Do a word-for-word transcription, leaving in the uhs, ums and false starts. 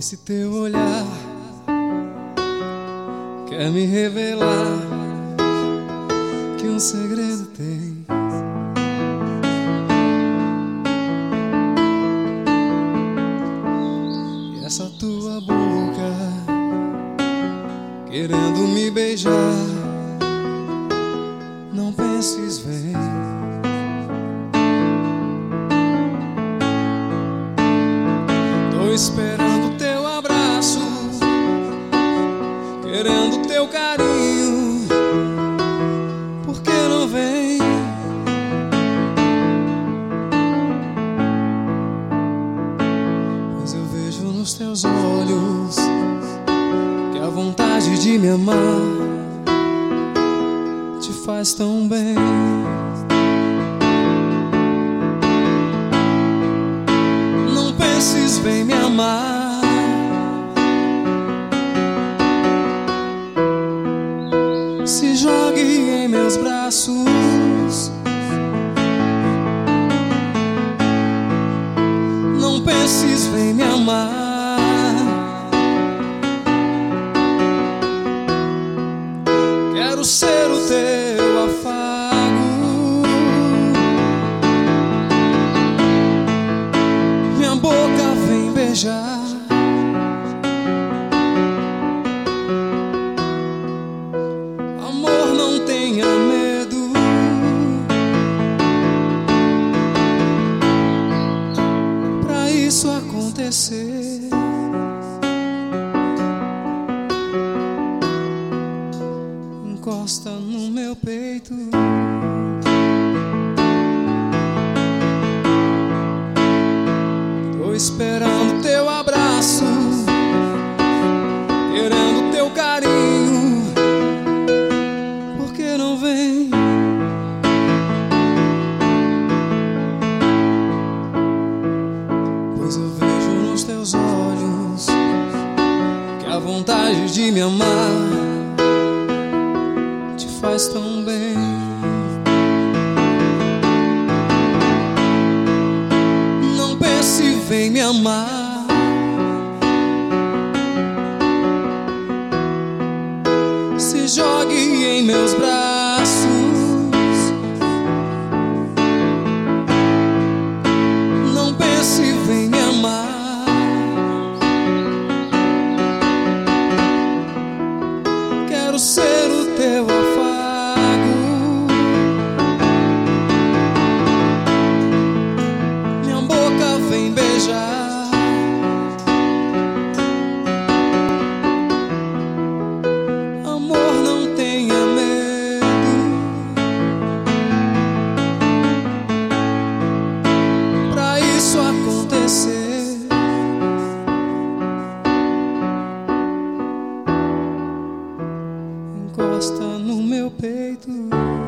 Esse teu olhar quer me revelar que um segredo tem. E essa tua boca querendo me beijar, não penses, vem. Tô esperando teu abraço, querendo teu carinho, por que não vem? Pois eu vejo nos teus olhos que a vontade de me amar te faz tão bem. Não penses, vem me amar. Se jogue em meus braços. Não penses, vem me amar. Quero ser o teu afago. Minha boca vem beijar. Amor, não tenha medo. Pra isso acontecer, encosta no meu peito. Tô esperando teu abraço, querendo teu carinho, por que não vem? Pois eu vejo nos teus olhos que a vontade de me amar te faz tão bem. Não pense, vem me amar. Se jogue em meus braços. Não pense, vem me amar. Quero ser o teu afago. Minha boca vem beijar. Amor, não tenha medo. Pra isso acontecer, encosta no meu peito.